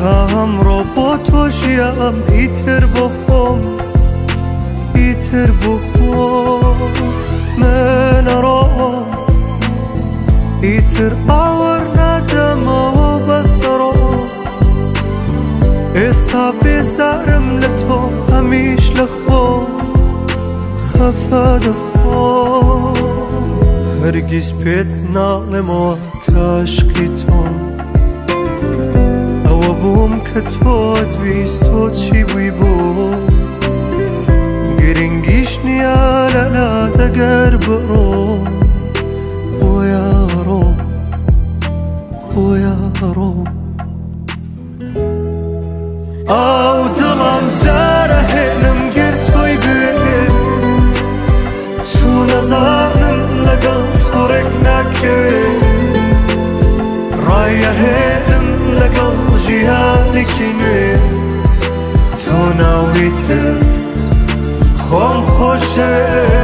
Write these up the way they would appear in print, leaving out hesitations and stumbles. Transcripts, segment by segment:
تا همڕۆ بۆ تۆژیام ئیتر بخۆم ئیتر بخۆم من ئەڕۆم ئیتر ئاوەڕ نادەمەوە بەسەڕۆ ئێستا بێزارم لە تۆ هەمیش لە خۆم خەفە دەخۆم هەرگیز پێت ناڵێمەوە کاشقی تۆم ئەوە بووم کە تۆت ویست تۆ چی بووی بۆ گرنگیش نییە لەلات ئەگەر بڕۆ بۆیە ڕۆ بۆیە ڕۆ ئەو دڵم دارەهێنم گەر تۆی بوێ چوو نەزانم لەگەڵ تۆ ڕێک ناکەوێ ڕایەهێنم لەگەڵ ژیانێکی نوێ تۆ ناویتر خۆم خۆشە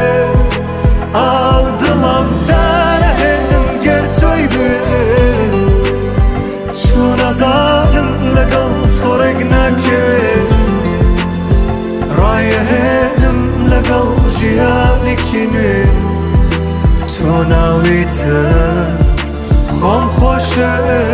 ئەو دڵم دارەهێنم گەر تۆی بوێ چوو نەزانم لەگەڵ تۆ ڕێک ناکەوێ ڕایەهێنم لەگەڵ ژیانێکی نوێ تۆ ناویتر خۆم خۆشە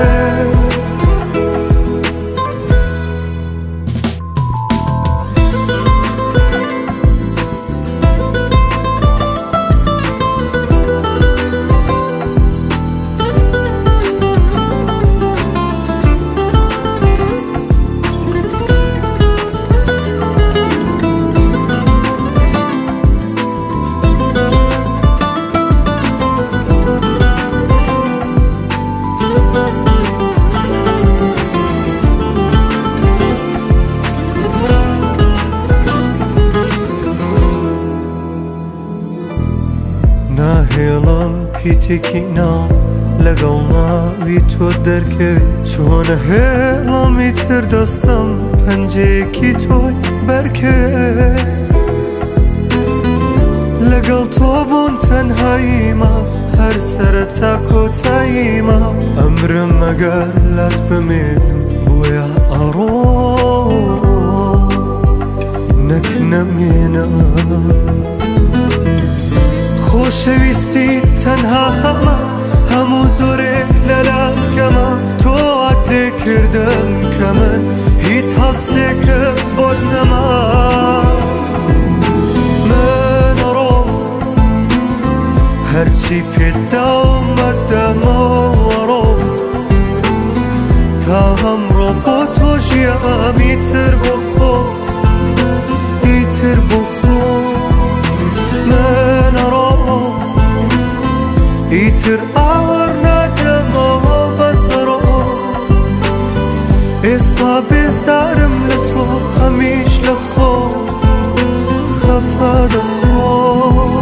ناهێڵم پیتێکی نام لەگەڵ ناوی تۆ دەرکەوێ چۆنە هێڵمی تر دەستم پەنجەیەکی تۆی بەرکەوێ لەگەڵ تۆ بوون تەنهاییمە هەر سەرەتا کۆتاییمە ئەمرم ئەگەر لات بمێنم بۆیە ئەڕۆ نەک نەمێنم خۆشەویستی تەنها خەمە هەموو زۆرێک لەلات کەمە تۆ ئات لێ کردم کە من هیچ هەستێکم بۆت نەما من ئەڕۆم هەرچی پێت داومەدەمەوە ڕۆم تا هەمڕۆ بۆ تۆ ژیام ئیتر بخۆم ئیتر بخۆم من ئەڕۆم ئیتر ئاوەڕ نادەمەوە بەسەڕۆ ئێستا بێزارم لە تۆ هەمیش لە خۆم خەفە دەخۆم